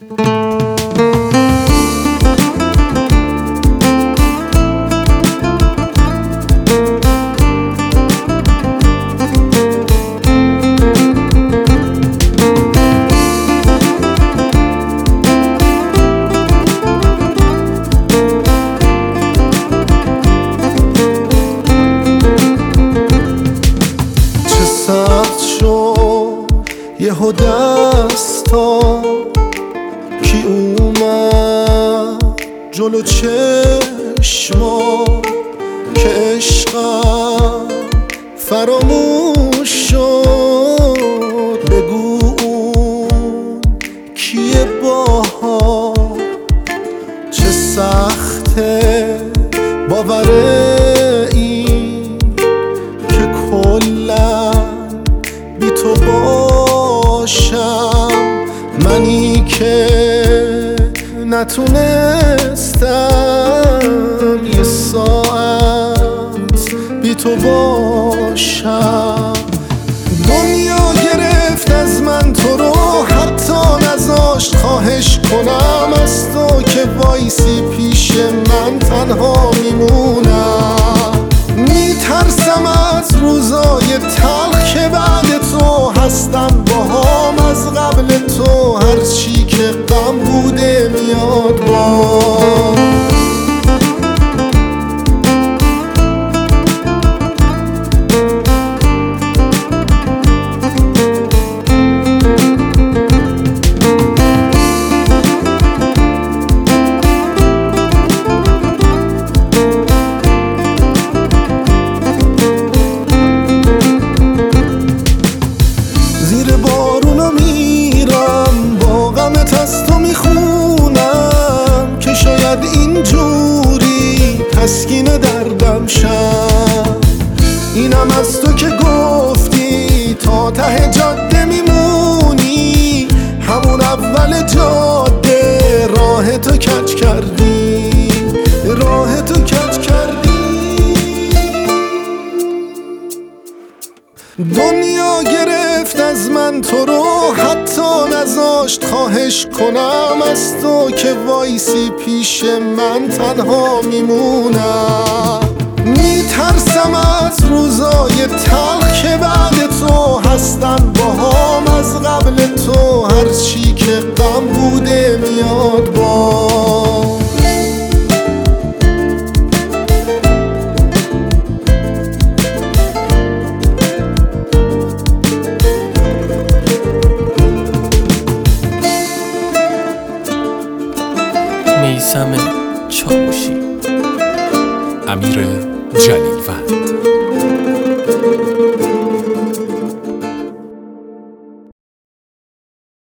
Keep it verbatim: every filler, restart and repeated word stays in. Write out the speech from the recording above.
یهو دستا کی اومد جلو چشما که عشقم فراموش شد. بگو اون کیه باها، چه سخته باور این که کلا بی تو باشم. منی که نتونستم یه ساعت بی تو باشم. دنیا گرفت از من تو رو، حتی نذاشت خواهش کنم از تو که وایسی پیش من تنها میمونم. میترسم از روزای تلخ که بعد تو هستم باهام، از قبل تو هرچی که غم بوده میاد با. زیر بارونا میرم با غمت از تو میخونم که شاید اینجوری تسکین دردم شم. اینم از تو که گفتی تا ته جاده میمونی، همون اول جاده راه تو کج کردی، راه تو کج کردی. دنیا گرفت از من تو رو، حتی نذاشت خواهش کنم از تو که وایسی پیش من تنها میمونم. میترسم از روزای تلخ که بعد تو هستم باهام، از قبل تو هرچی که غم بوده میاد با. میثم چاوشی، امیر جلیلوند.